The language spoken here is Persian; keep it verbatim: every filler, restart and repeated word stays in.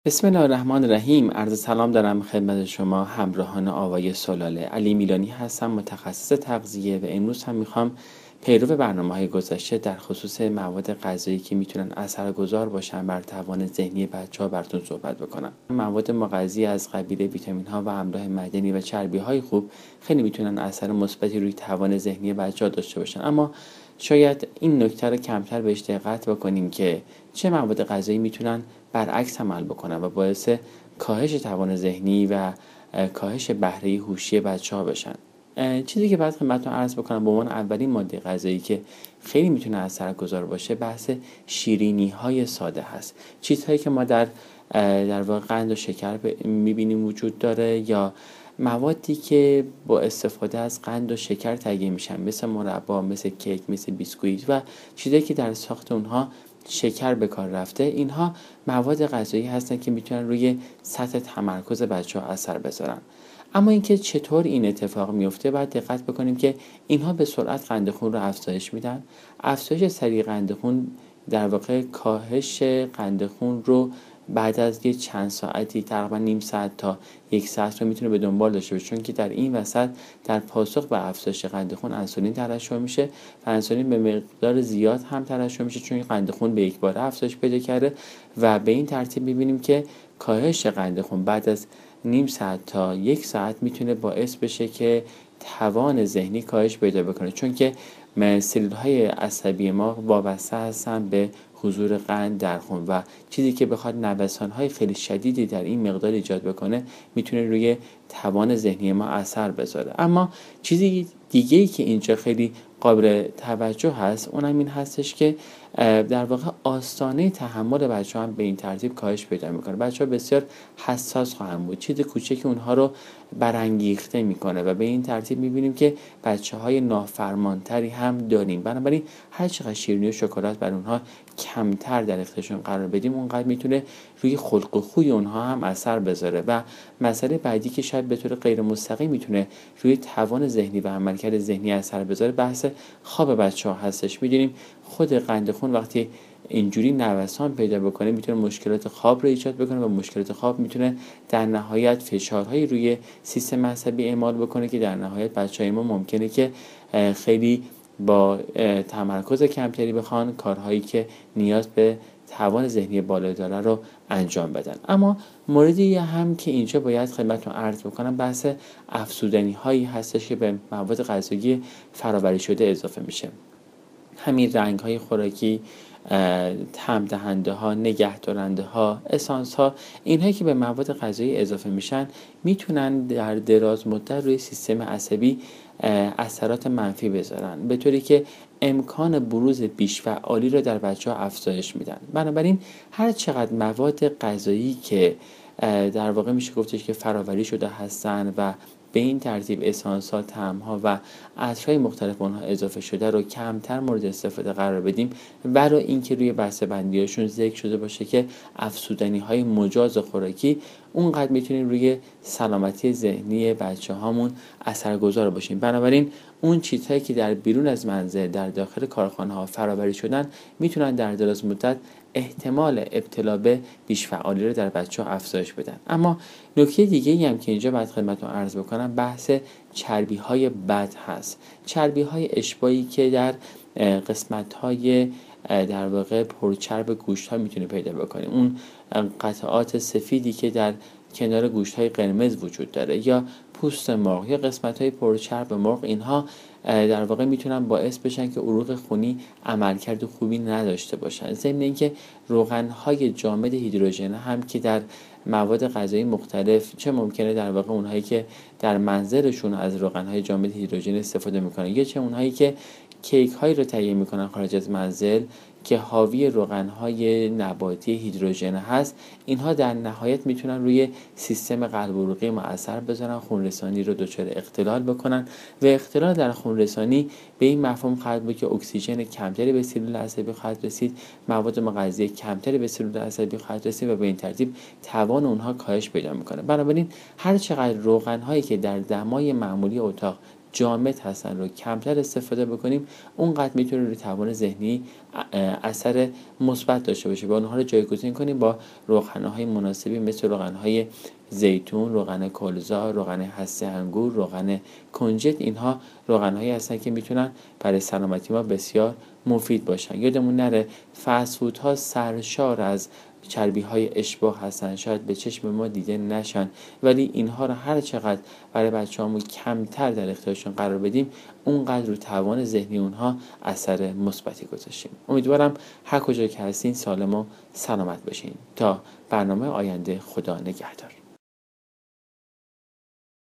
بسم الله الرحمن الرحیم. عرض سلام دارم خدمت شما همراهان آوای سلاله. علی میلانی هستم، متخصص تغذیه، و امروز هم میخوام پیرو برنامه‌های گذشته در خصوص مواد غذایی که میتونن اثرگذار باشن بر توان ذهنی بچه‌ها براتون صحبت بکنم. مواد مغذی از قبیل ویتامین‌ها و املاح معدنی و چربی‌های خوب خیلی میتونن اثر مثبتی روی توان ذهنی بچه‌ها داشته باشن، اما شاید این نکته رو کمتر بهش دقت بکنیم که چه مواد غذایی میتونن برعکس عمل بکنن و باعث کاهش توان ذهنی و کاهش بهره هوشی بچه‌ها بشن. چیزی که باید خدمتتون عرض بکنم به عنوان اولین ماده غذایی که خیلی میتونه اثرگذار باشه، بحث شیرینی های ساده هست. چیزهایی که ما در در واقع قند و شکر میبینیم وجود داره، یا موادی که با استفاده از قند و شکر تهیه میشن، مثل مربا، مثل کیک، مثل بیسکویت و چیزایی که در ساخت اونها شکر به کار رفته. اینها مواد غذایی هستن که میتونن روی سطح تمرکز بچه‌ها اثر بذارن. اما اینکه چطور این اتفاق میفته، باید دقت بکنیم که اینها به سرعت قند خون رو افزایش میدن. افزایش سریع قند خون در واقع کاهش قند خون رو بعد از یه چند ساعتی، تقریبا نیم ساعت تا یک ساعت رو میتونه به دنبال داشته باشه، چون که در این وسط در پاسخ به افزایش قند خون انسولین ترشح میشه و انسولین به مقدار زیاد هم ترشح میشه، چون قند خون به یک بار افزایش پیدا کرده و به این ترتیب میبینیم که کاهش قند خون بعد از نیم ساعت تا یک ساعت میتونه باعث بشه که توان ذهنی کاهش پیدا بکنه، چون که سلول‌های عصبی ما وابسته هستن به حضور قند در خون و چیزی که بخواد نوسان‌های خیلی شدیدی در این مقدار ایجاد بکنه میتونه روی توان ذهنی ما اثر بذاره. اما چیزی دیگه‌ای که اینجا خیلی قابل توجه هست، اونم این هستش که در واقع آستانه تحمل بچه‌ها هم به این ترتیب کاهش پیدا میکنه. بچه‌ها بسیار حساس خواهند بود، چیز کوچکی اونها رو برانگیخته میکنه و به این ترتیب میبینیم که بچه‌های نافرمانتری هم داریم. بنابراین هر چقدر شیرینی و شکلات بر اونها کمتر در اختیارشون قرار بدیم، اونقدر میتونه روی خلق و خوی اونها هم اثر بذاره. و مسئله بعدی که شاید به طور غیر مستقیم میتونه روی توان ذهنی و عملکرد ذهنی اثر بذاره، بحث خواب بچه‌ها هستش. میدونیم خود قند خون وقتی اینجوری نوسان پیدا بکنه میتونه مشکلات خواب رو ایجاد بکنه و مشکلات خواب میتونه در نهایت فشارهایی روی سیستم عصبی اعمال بکنه که در نهایت بچه‌های ما ممکنه که خیلی با تمرکز کمتری بخوان کارهایی که نیاز به توان ذهنی بالا داره رو انجام بدن. اما موردی هم که اینجا باید خدمتتون عرض بکنم، بحث افزودنی هایی هستش که به مواد غذایی فرآوری شده اضافه میشه. همین رنگ های خوراکی، طعم دهنده ها، نگه دارنده ها، اسانس ها، اینهایی که به مواد غذایی اضافه میشن میتونن در دراز مدت روی سیستم عصبی اثرات منفی بذارن، به طوری که امکان بروز بیش‌فعالی رو در بچه‌ها افزایش میدن. بنابراین هر چقدر مواد غذایی که در واقع میشه گفتش که فرآوری شده هستن و به این ترتیب اسانس‌ها، طعم‌ها و عطرهای مختلف اونها اضافه شده رو کمتر مورد استفاده قرار بدیم، برای اینکه روی بسته‌بندی‌هاشون ذکر شده باشه که افزودنی‌های مجاز خوراکی، اونقدر میتونیم روی سلامتی ذهنی بچه‌هامون اثرگذار باشیم. بنابراین اون چیزهایی که در بیرون از منزل در داخل کارخانه‌ها فرآوری شدن میتونن در دراز مدت احتمال ابتلا به بیش‌فعالی رو در بچه‌ها افزایش بدن. اما نکته دیگه‌ای هم که اینجا باید خدمتتون عرض بکنم، بحث چربی‌های بد هست. چربی‌های اشباعی که در قسمت‌های در واقع پرچرب گوشت‌ها میتونه پیدا بکنیم. اون قطعات سفیدی که در کنار گوشت‌های قرمز وجود داره، یا پوست مرغ یا قسمت‌های پرچرب مرغ، اینها در واقع میتونن باعث بشن که عروق خونی عملکرد خوبی نداشته باشن. ضمن اینکه روغن‌های جامد هیدروژن هم که در مواد غذایی مختلف، چه ممکنه در واقع اونهایی که در منزلشون از روغن‌های جامد هیدروژن استفاده میکنن، یا چه اونهایی که کیک هایی رو تهیه میکنن خارج از منزل که حاوی روغن‌های نباتی هیدروژن هست، اینها در نهایت میتونن روی سیستم قلب عروقی ما اثر بذارن، خونرسانی رو دچار اختلال بکنن و اختلال در خونرسانی به این مفهوم خواهد بود که اکسیژن کمتری به سلول عصبی خواهد رسید، مواد مغذی کمتری به سلول عصبی خواهد رسید و به این ترتیب توان اونها کاهش پیدا میکنه. بنابراین هر چقدر روغن‌هایی که در دمای معمولی اتاق جامد هستن رو کمتر استفاده بکنیم، اونقدر میتونه روی توان ذهنی اثر مثبت داشته باشه و اونها رو جایگزین کنیم با روغن‌های مناسبی مثل روغن‌های زیتون، روغن کلزا، روغن هسته انگور، روغن کنجد. اینها روغن‌هایی هستن که میتونن برای سلامتی ما بسیار مفید باشن. یادمون نره فست فودها سرشار از چربی های اشباع هستن، شاید به چشم ما دیده نشن، ولی اینها رو هر چقدر برای بچه‌هامون کمتر در اختیارشون قرار بدیم، اونقدر رو توان ذهنی اونها اثر مثبتی گذاشتیم. امیدوارم هر کجا که هستین سالم و سلامت باشین. تا برنامه آینده، خدا نگهدار.